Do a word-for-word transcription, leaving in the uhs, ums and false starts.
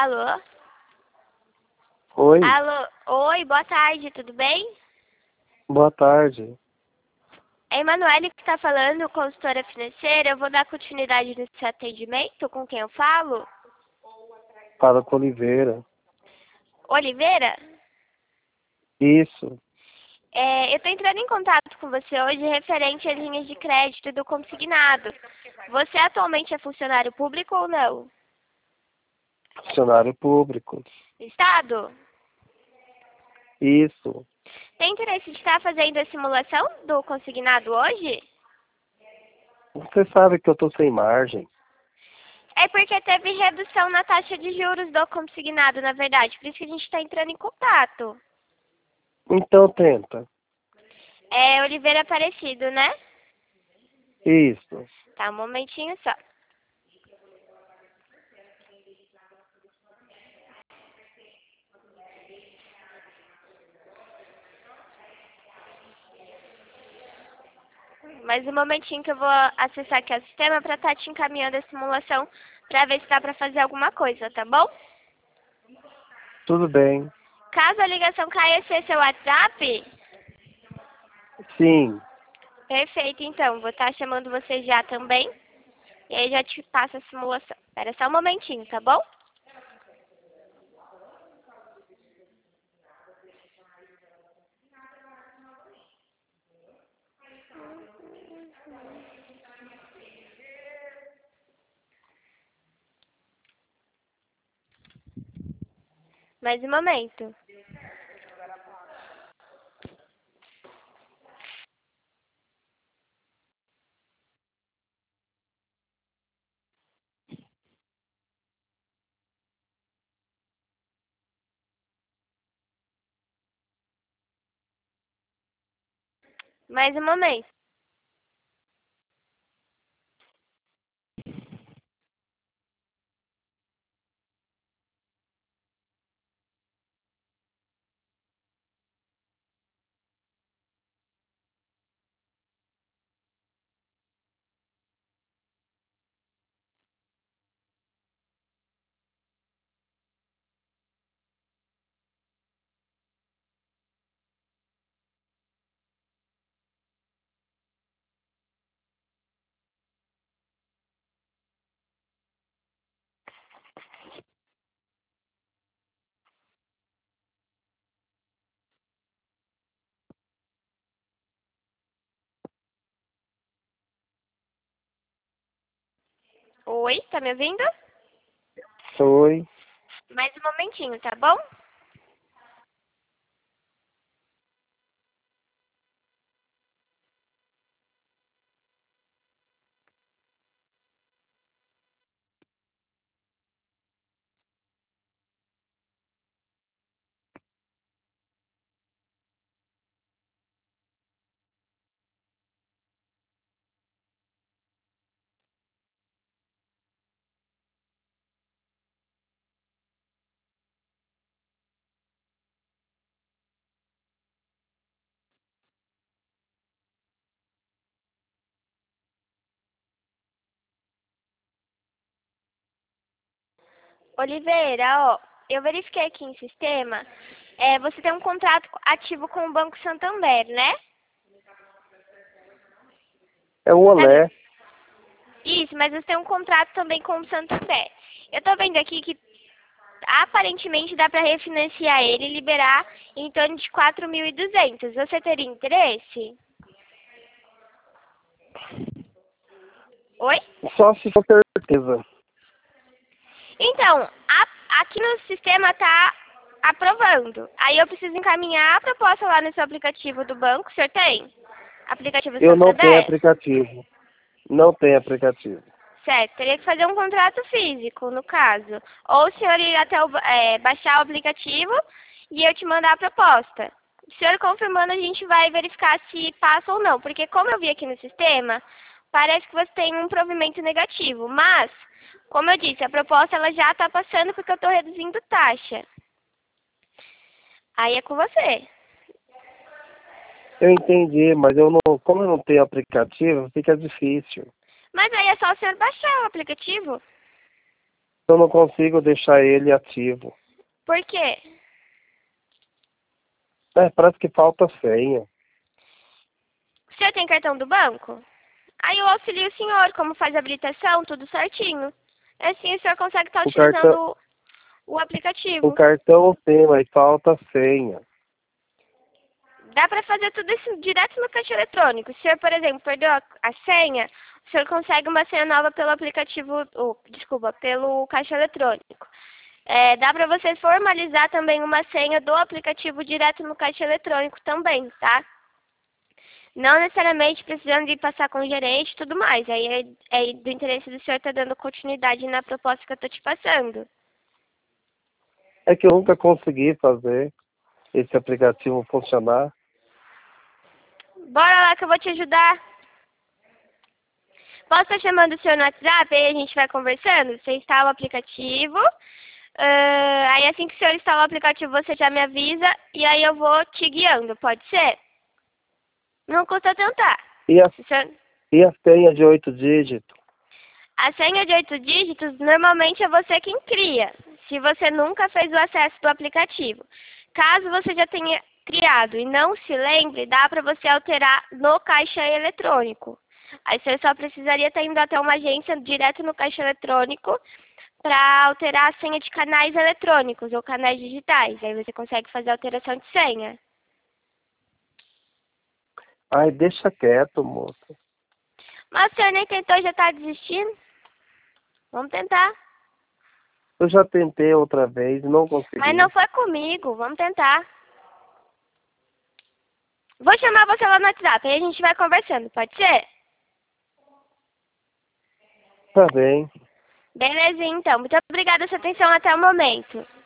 Alô? Oi, Alô? Oi, boa tarde, tudo bem? boa tarde. É a Emanuele que está falando, consultora financeira. Eu vou dar continuidade nesse atendimento. Com quem eu falo? Fala com Oliveira. Oliveira? Isso, É, eu estou entrando em contato com você hoje referente às linhas de crédito do consignado. Você atualmente é funcionário público ou não? funcionário público. Estado? Isso. Tem interesse de estar fazendo a simulação do consignado hoje? Você sabe que eu tô sem margem. É porque teve redução na taxa de juros do consignado, na verdade. Por isso que a gente está entrando em contato. Então tenta. É Oliveira Aparecido, né? Isso. Tá, um momentinho só. Mais um momentinho que eu vou acessar aqui o sistema para estar te encaminhando a simulação para ver se dá para fazer alguma coisa, tá bom? Tudo bem. Caso a ligação caia, esse é seu WhatsApp? Sim. Perfeito, então. Vou estar chamando você já também. E aí já te passo a simulação. Espera só um momentinho, tá bom? Mais um momento. Mais um momento. Oi, tá me ouvindo? Oi. Mais um momentinho, tá bom? Oliveira, ó, eu verifiquei aqui em sistema. É, você tem um contrato ativo com o Banco Santander, né? É o Tá me- Olé. Isso, mas você tem um contrato também com o Santander. Eu tô vendo aqui que aparentemente dá para refinanciar ele e liberar em torno de quatro mil e duzentos. Você teria interesse? Oi? Só se for certeza. Então, a- aqui no sistema tá aprovando. Aí eu preciso encaminhar a proposta lá no seu aplicativo do banco. O senhor tem? Aplicativo Eu não tenho Santander? aplicativo. Não tem aplicativo. Certo, teria que fazer um contrato físico, no caso. Ou o senhor ir até o, ba- é, baixar o aplicativo e eu te mandar a proposta. O senhor confirmando, a gente vai verificar se passa ou não. Porque como eu vi aqui no sistema, parece que você tem um provimento negativo. Mas, como eu disse, a proposta ela já está passando porque eu estou reduzindo taxa. Aí é com você. Eu entendi, mas eu não, como eu não tenho aplicativo, fica difícil. Mas aí é só o senhor baixar o aplicativo. eu não consigo deixar ele ativo. Por quê? É, parece que falta senha. O senhor tem cartão do banco? Aí eu auxilio o senhor, como faz a habilitação, tudo certinho. Assim o senhor consegue estar O utilizando cartão, o, o aplicativo. o cartão tem, mas falta senha. Dá para fazer tudo isso direto no caixa eletrônico. Se o senhor, por exemplo, perdeu a, a senha, o senhor consegue uma senha nova pelo aplicativo, ou, desculpa, pelo caixa eletrônico. É, dá para você formalizar também uma senha do aplicativo direto no caixa eletrônico também, tá? Não necessariamente precisando de passar com o gerente e tudo mais. Aí é, é do interesse do senhor estar dando continuidade na proposta que eu estou te passando. É que eu nunca consegui fazer esse aplicativo funcionar. Bora lá que eu vou te ajudar. Posso estar chamando o senhor no WhatsApp, aí a gente vai conversando? Você instala o aplicativo. Uh, aí assim que o senhor instalar o aplicativo, você já me avisa e aí eu vou te guiando, pode ser? Não custa tentar. E a, Se o senhor... e a senha de oito dígitos? A senha de oito dígitos, normalmente é você quem cria, se você nunca fez o acesso do aplicativo. Caso você já tenha criado e não se lembre, dá para você alterar no caixa eletrônico. Aí você só precisaria estar indo até uma agência direto no caixa eletrônico para alterar a senha de canais eletrônicos ou canais digitais. Aí você consegue fazer a alteração de senha. Ai, deixa quieto, moça. Mas o senhor nem tentou e já está desistindo? Vamos tentar. Eu já tentei outra vez, não consegui. Mas não foi comigo, vamos tentar. Vou chamar você lá no WhatsApp, aí a gente vai conversando, pode ser? Tá bem. Belezinha, então. Muito obrigada pela sua atenção até o momento.